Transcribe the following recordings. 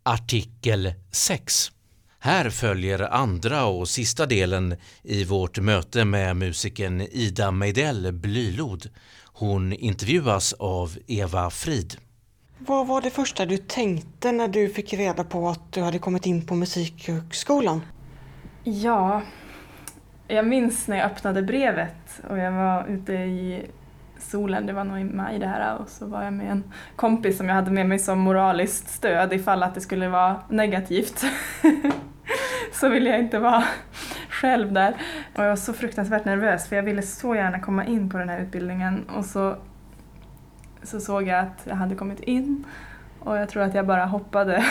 Artikel 6. Här följer andra och sista delen i vårt möte med musikern Ida Meidell Blylod. Hon intervjuas av Eva Frid. Vad var det första du tänkte när du fick reda på att du hade kommit in på Musikhögskolan? Ja, jag minns när jag öppnade brevet och jag var ute i solen, det var nog i maj det här, och så var jag med en kompis som jag hade med mig som moraliskt stöd ifall att det skulle vara negativt. Så ville jag inte vara själv där. Och jag var så fruktansvärt nervös för jag ville så gärna komma in på den här utbildningen, och så såg jag att jag hade kommit in och jag tror att jag bara hoppade.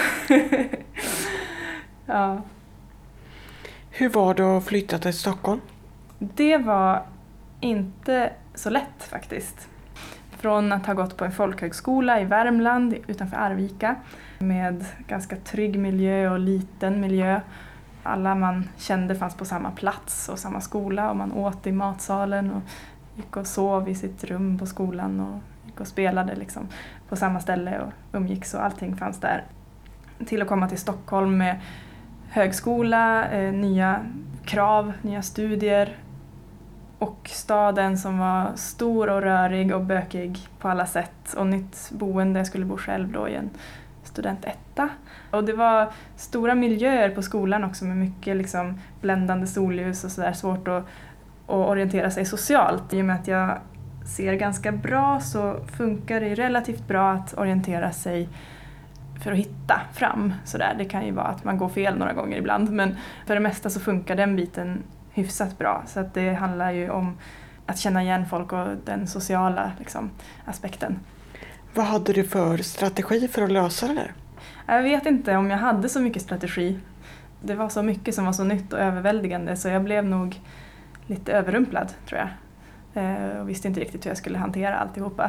Ja. Hur var det att flytta till Stockholm? Det var inte så lätt faktiskt. Från att ha gått på en folkhögskola i Värmland utanför Arvika med ganska trygg miljö och liten miljö. Alla man kände fanns på samma plats och samma skola, och man åt i matsalen och gick och sov i sitt rum på skolan och gick och spelade liksom på samma ställe och umgicks, och allting fanns där. Till att komma till Stockholm med högskola, nya krav, nya studier, och staden som var stor och rörig och bökig på alla sätt, och nytt boende. Jag skulle bo själv då i en studentetta. Och det var stora miljöer på skolan också med mycket liksom bländande solljus och sådär, svårt att orientera sig socialt. I och med att jag ser ganska bra så funkar det relativt bra att orientera sig för att hitta fram. Sådär. Det kan ju vara att man går fel några gånger ibland, men för det mesta så funkar den biten hyfsat bra. Så att det handlar ju om att känna igen folk och den sociala liksom, aspekten. Vad hade du för strategi för att lösa det där? Jag vet inte om jag hade så mycket strategi. Det var så mycket som var så nytt och överväldigande, så jag blev nog lite överrumplad, tror jag. Och visste inte riktigt hur jag skulle hantera alltihopa.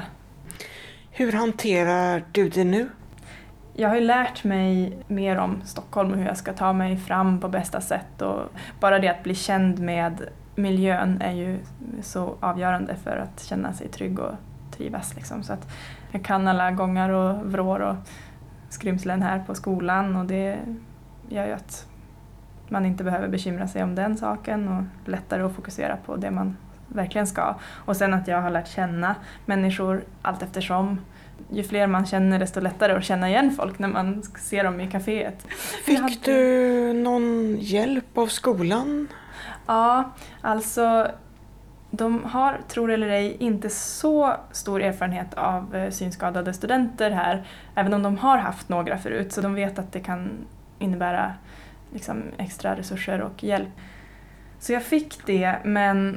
Hur hanterar du det nu? Jag har ju lärt mig mer om Stockholm och hur jag ska ta mig fram på bästa sätt. Och bara det att bli känd med miljön är ju så avgörande för att känna sig trygg och trivas. Liksom. Så att jag kan alla gångar och vrår och skrymslen här på skolan, och det gör ju att man inte behöver bekymra sig om den saken och lättare att fokusera på det man verkligen ska. Och sen att jag har lärt känna människor allt eftersom. Ju fler man känner, desto lättare att känna igen folk när man ser dem i kaféet. Fick du någon hjälp av skolan? Ja, alltså de har, tror eller ej, inte så stor erfarenhet av synskadade studenter här, även om de har haft några förut, så de vet att det kan innebära liksom extra resurser och hjälp. Så jag fick det, men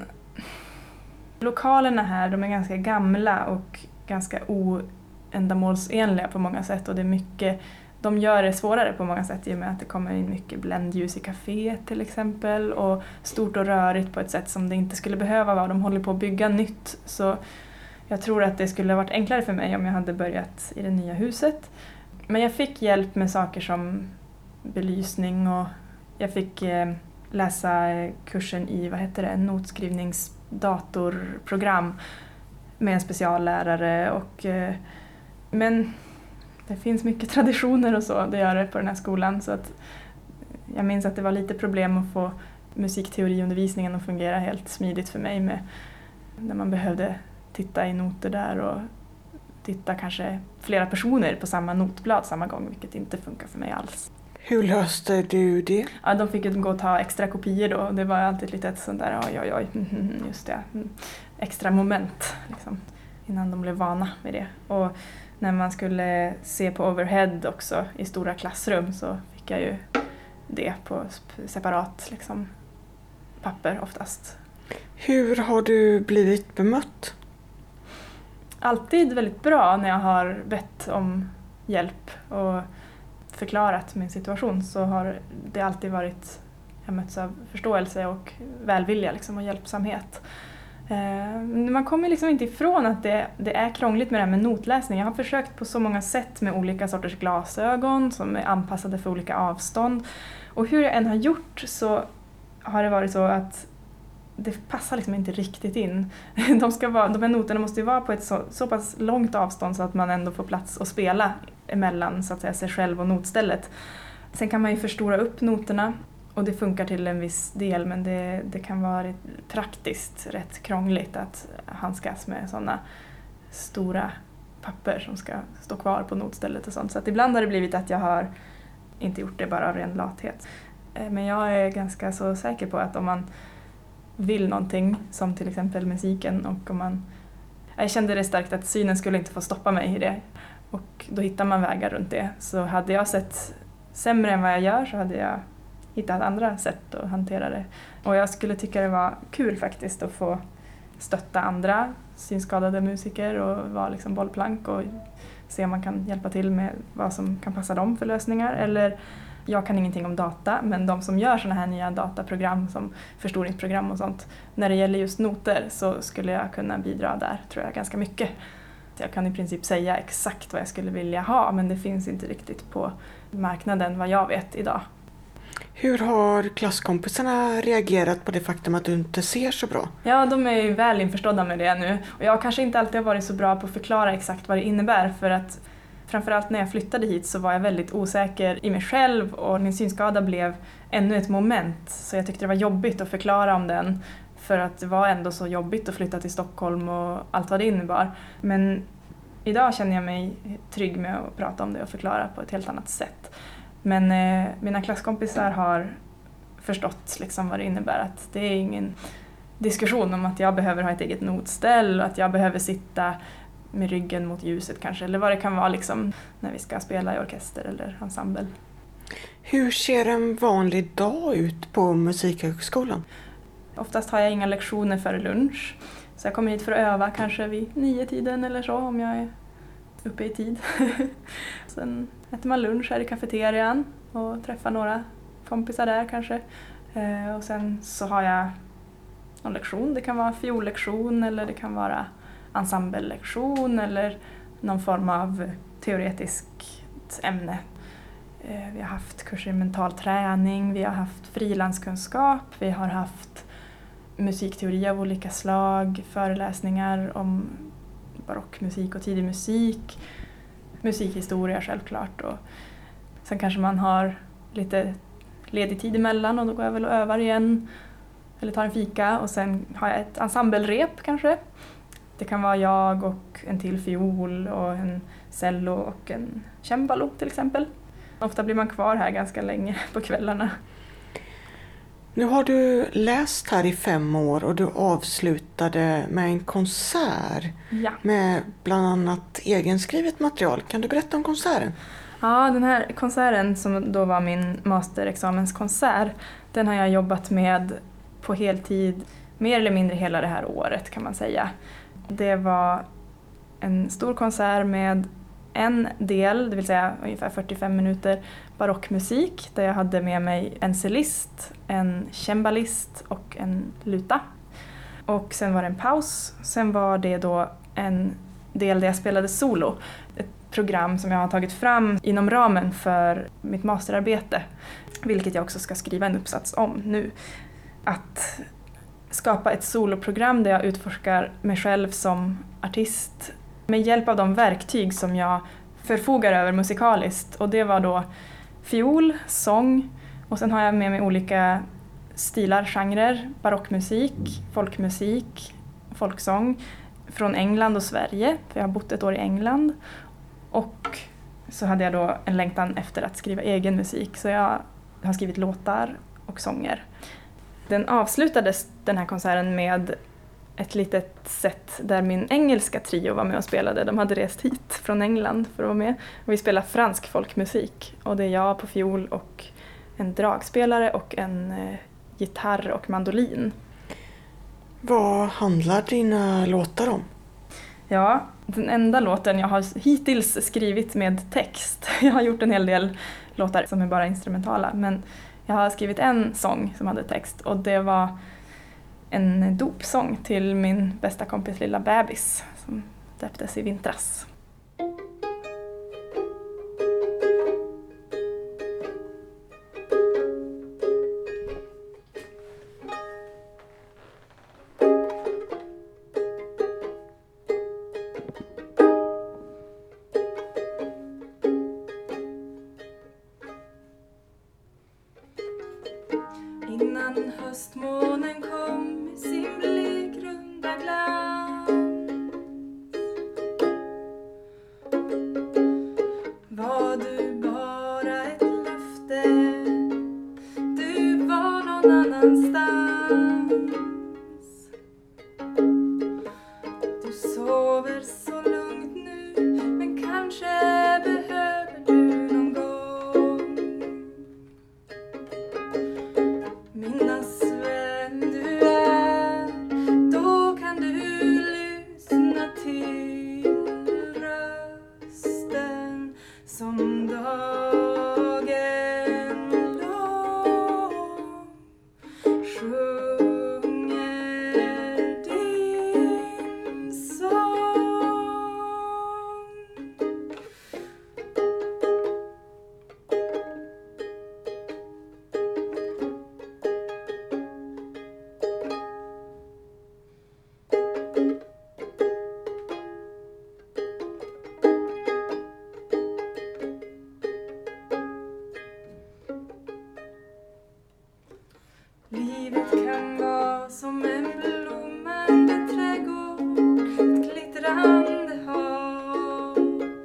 lokalerna här, de är ganska gamla och ganska oändamålsenliga på många sätt, och det är mycket, de gör det svårare på många sätt i och med att det kommer in mycket bländljus i kaféet till exempel, och stort och rörigt på ett sätt som det inte skulle behöva vara. De håller på att bygga nytt, så jag tror att det skulle ha varit enklare för mig om jag hade börjat i det nya huset. Men jag fick hjälp med saker som belysning, och jag fick läsa kursen i, notskrivningsdatorprogram med en speciallärare, och men det finns mycket traditioner och så, det gör det på den här skolan, så att jag minns att det var lite problem att få musikteoriundervisningen att fungera helt smidigt för mig, med när man behövde titta i noter där och titta kanske flera personer på samma notblad samma gång, vilket inte funkar för mig alls. Hur löste du det? Ja, de fick gå och ta extra kopior då. Det var alltid lite ett sånt där, oj, just det, extra moment liksom, innan de blev vana med det. Och när man skulle se på overhead också i stora klassrum så fick jag ju det på separat liksom, papper oftast. Hur har du blivit bemött? Alltid väldigt bra när jag har bett om hjälp och förklarat min situation, så har det alltid varit, jag möts av förståelse och välvilja liksom, och hjälpsamhet. Man kommer liksom inte ifrån att det är krångligt med det här med notläsning. Jag har försökt på så många sätt med olika sorters glasögon som är anpassade för olika avstånd. Och hur jag än har gjort så har det varit så att det passar liksom inte riktigt in. De här noterna måste ju vara på ett så pass långt avstånd så att man ändå får plats att spela emellan så att säga, sig själv och notstället. Sen kan man ju förstora upp noterna och det funkar till en viss del, men det kan vara praktiskt rätt krångligt att handskas med sådana stora papper som ska stå kvar på notstället och sånt. Så att ibland har det blivit att jag har inte gjort det bara av ren lathet. Men jag är ganska så säker på att om man vill någonting, som till exempel musiken, och jag kände det starkt att synen skulle inte få stoppa mig i det. Och då hittar man vägar runt det. Så hade jag sett sämre än vad jag gör så hade jag hittat andra sätt att hantera det. Och jag skulle tycka det var kul faktiskt att få stötta andra synskadade musiker och vara liksom bollplank och se om man kan hjälpa till med vad som kan passa dem för lösningar. Eller jag kan ingenting om data, men de som gör såna här nya dataprogram som förstoringsprogram och sånt, när det gäller just noter så skulle jag kunna bidra där, tror jag, ganska mycket. Jag kan i princip säga exakt vad jag skulle vilja ha, men det finns inte riktigt på marknaden vad jag vet idag. Hur har klasskompisarna reagerat på det faktum att du inte ser så bra? Ja, de är ju väl införstådda med det nu. Och jag kanske inte alltid har varit så bra på att förklara exakt vad det innebär, för att framförallt när jag flyttade hit så var jag väldigt osäker i mig själv och min synskada blev ännu ett moment. Så jag tyckte det var jobbigt att förklara om den, för att det var ändå så jobbigt att flytta till Stockholm och allt vad det innebar. Men idag känner jag mig trygg med att prata om det och förklara på ett helt annat sätt. Men mina klasskompisar har förstått liksom vad det innebär, att det är ingen diskussion om att jag behöver ha ett eget notställ och att jag behöver sitta med ryggen mot ljuset kanske, eller vad det kan vara liksom, när vi ska spela i orkester eller ensemble. Hur ser en vanlig dag ut på Musikhögskolan? Oftast har jag inga lektioner före lunch, så jag kommer hit för att öva kanske vid 9-tiden eller så om jag är uppe i tid. Sen äter man lunch här i kafeterian och träffar några kompisar där kanske. Och sen så har jag någon lektion, det kan vara fiollektion eller det kan vara ensemblelektion eller någon form av teoretiskt ämne. Vi har haft kurser i mental träning, vi har haft frilanskunskap, vi har haft musikteori av olika slag, föreläsningar om barockmusik och tidig musik, musikhistoria självklart. Och sen kanske man har lite ledig tid emellan och då går jag väl och övar igen eller tar en fika, och sen har jag ett ensemblerep kanske. Det kan vara jag och en till fiol och en cello och en cembalo till exempel. Ofta blir man kvar här ganska länge på kvällarna. Nu har du läst här i 5 år och du avslutade med en konsert med bland annat egenskrivet material. Kan du berätta om konserten? Ja, den här konserten som då var min masterexamenskonsert, den har jag jobbat med på heltid mer eller mindre hela det här året kan man säga. Det var en stor konsert med en del, det vill säga ungefär 45 minuter barockmusik, där jag hade med mig en cellist, en cembalist och en luta. Och sen var det en paus, sen var det då en del där jag spelade solo. Ett program som jag har tagit fram inom ramen för mitt masterarbete, vilket jag också ska skriva en uppsats om nu. Att skapa ett soloprogram där jag utforskar mig själv som artist med hjälp av de verktyg som jag förfogar över musikaliskt. Och det var då fiol, sång, och sen har jag med mig olika stilar, genrer, barockmusik, folkmusik, folksång från England och Sverige, för jag har bott ett år i England. Och så hade jag då en längtan efter att skriva egen musik, så jag har skrivit låtar och sånger. Den avslutades, den här konserten, med ett litet set där min engelska trio var med och spelade. De hade rest hit från England för att vara med. Och vi spelar fransk folkmusik. Och det är jag på fiol och en dragspelare och en gitarr och mandolin. Vad handlar dina låtar om? Ja, den enda låten jag har hittills skrivit med text. Jag har gjort en hel del låtar som är bara instrumentala. Men jag har skrivit en sång som hade text, och det var en dopsång till min bästa kompis lilla bebis som döptes i vintras. innan höstmånen kom i sin blekrunda glans. Var du bara ett löfte, du var någon annanstans. Du sover så lugnt nu, men kanske behöver du någon gång minnas vem du är. Då kan du lyssna till rösten som dagen lång sjunger din sång. Livet kan vara som en blommande trädgård, ett glittrande hav,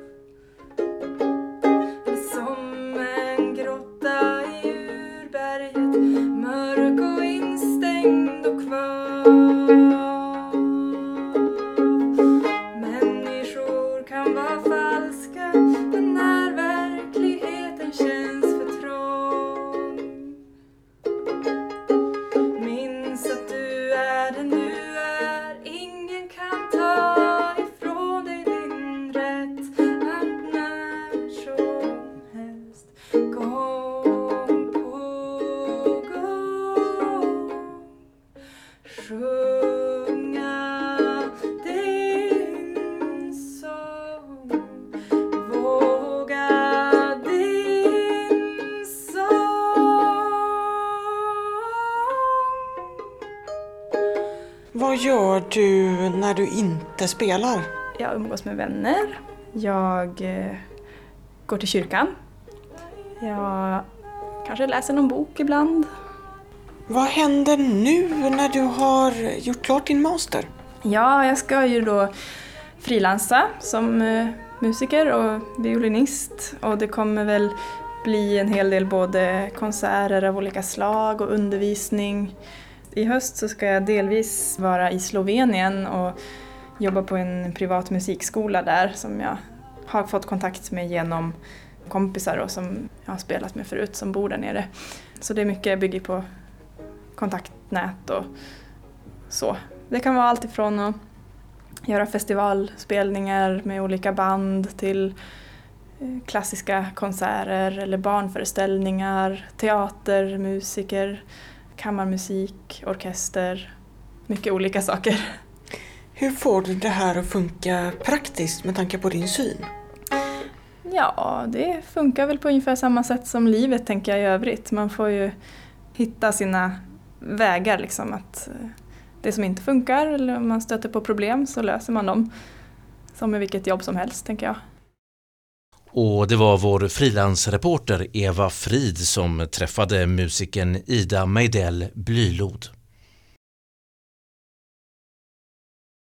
eller som en grotta i urberget, mörk och instängd och kvar. Människor kan vara falska, men när verkligheten känns för trång, minns att du är den du är. Ingen kan ta ifrån dig din rätt att när som helst, gång på gång, sjunga din sång. Våga din sång. Vad gör du när du inte spelar? Jag umgås med vänner. Jag går till kyrkan. Jag kanske läser någon bok ibland. Vad händer nu när du har gjort klart din master? Ja, jag ska ju då frilansa som musiker och violinist. Och det kommer väl bli en hel del både konserter av olika slag och undervisning. I höst så ska jag delvis vara i Slovenien och jobba på en privat musikskola där som jag har fått kontakt med genom kompisar och som jag har spelat med förut som bor där nere. Så det är mycket bygger på kontaktnät och så. Det kan vara allt ifrån att göra festivalspelningar med olika band till klassiska konserter eller barnföreställningar, teater, musiker, kammarmusik, orkester, mycket olika saker. Hur får du det här att funka praktiskt med tanke på din syn? Ja, det funkar väl på ungefär samma sätt som livet tänker jag i övrigt. Man får ju hitta sina vägar liksom, att det som inte funkar eller om man stöter på problem så löser man dem. Som med vilket jobb som helst tänker jag. Och det var vår frilansreporter Eva Frid som träffade musikern Ida Meidell Blylod.